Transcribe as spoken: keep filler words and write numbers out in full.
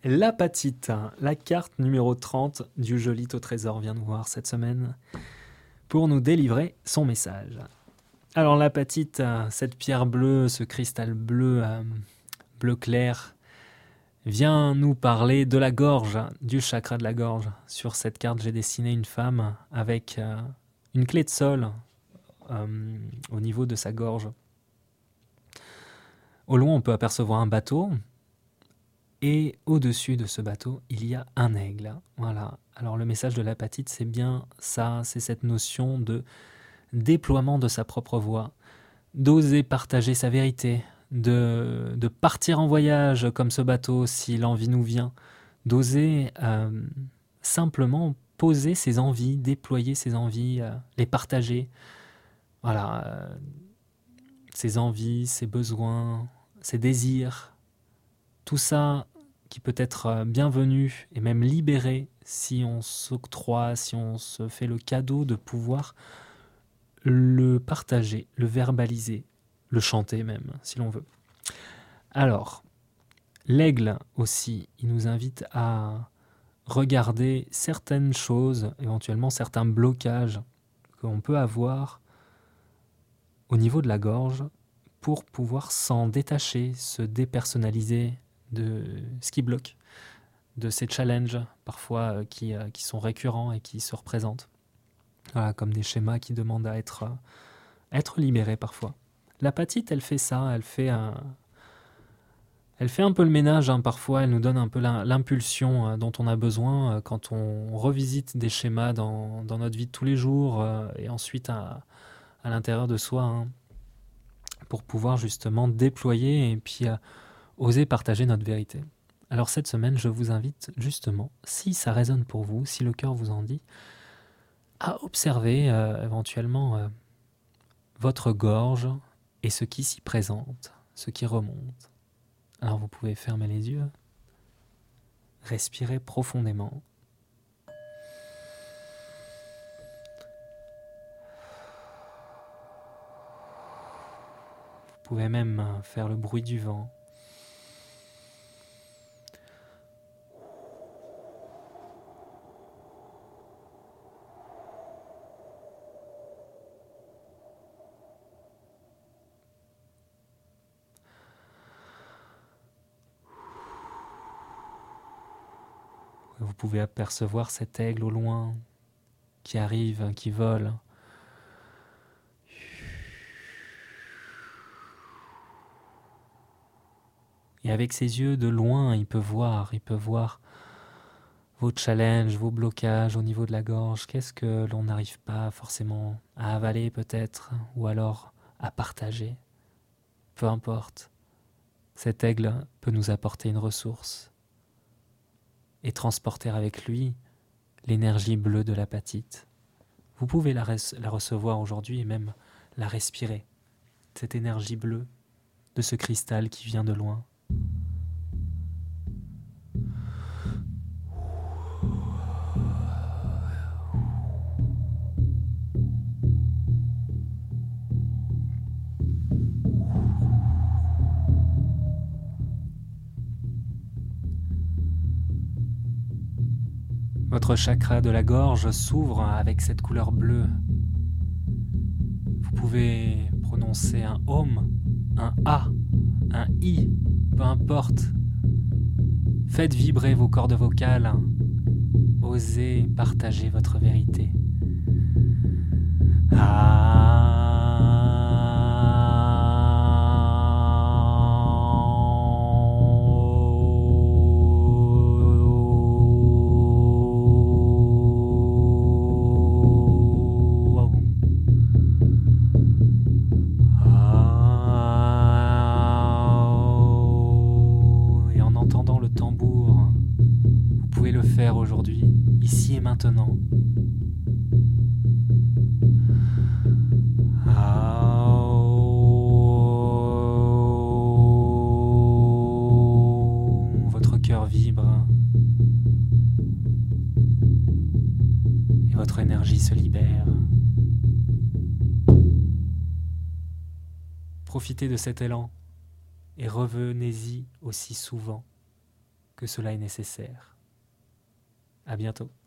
L'apatite, la carte numéro trente du joli au trésor vient nous voir cette semaine pour nous délivrer son message. Alors l'apatite, cette pierre bleue, ce cristal bleu, euh, bleu clair, vient nous parler de la gorge, du chakra de la gorge. Sur cette carte, j'ai dessiné une femme avec euh, une clé de sol euh, au niveau de sa gorge. Au loin, on peut apercevoir un bateau. Et au-dessus de ce bateau, il y a un aigle. Voilà. Alors le message de l'apatite, c'est bien ça, c'est cette notion de déploiement de sa propre voix, d'oser partager sa vérité, de, de partir en voyage comme ce bateau si l'envie nous vient, d'oser euh, simplement poser ses envies, déployer ses envies, euh, les partager. Voilà. Euh, ses envies, ses besoins, ses désirs, tout ça qui peut être bienvenu et même libéré si on s'octroie, si on se fait le cadeau de pouvoir le partager, le verbaliser, le chanter même, si l'on veut. Alors, l'aigle aussi, il nous invite à regarder certaines choses, éventuellement certains blocages qu'on peut avoir au niveau de la gorge pour pouvoir s'en détacher, se dépersonnaliser de ce qui bloque, de ces challenges parfois euh, qui, euh, qui sont récurrents et qui se représentent. Voilà, comme des schémas qui demandent à être, euh, être libérés parfois. L'apatite, elle fait ça, elle fait un, elle fait un peu le ménage, hein, parfois, elle nous donne un peu l'impulsion euh, dont on a besoin euh, quand on revisite des schémas dans, dans notre vie de tous les jours euh, et ensuite à, à l'intérieur de soi, hein, pour pouvoir justement déployer et puis euh, oser partager notre vérité. Alors cette semaine, je vous invite justement, si ça résonne pour vous, si le cœur vous en dit, à observer euh, éventuellement euh, votre gorge et ce qui s'y présente, ce qui remonte. Alors vous pouvez fermer les yeux, respirer profondément. Vous pouvez même faire le bruit du vent. Vous pouvez apercevoir cet aigle au loin qui arrive, qui vole. Et avec ses yeux de loin, il peut voir, il peut voir vos challenges, vos blocages au niveau de la gorge. Qu'est-ce que l'on n'arrive pas forcément à avaler peut-être, ou alors à partager. Peu importe. Cet aigle peut nous apporter une ressource et transporter avec lui l'énergie bleue de l'apatite. Vous pouvez la, res- la recevoir aujourd'hui et même la respirer, cette énergie bleue de ce cristal qui vient de loin. Votre chakra de la gorge s'ouvre avec cette couleur bleue. Vous pouvez prononcer un Om, un A, un I, peu importe. Faites vibrer vos cordes vocales. Osez partager votre vérité. Et en entendant le tambour, vous pouvez le faire aujourd'hui, ici et maintenant. Votre cœur vibre et votre énergie se libère. Profitez de cet élan et revenez-y aussi souvent. que cela est nécessaire. À bientôt.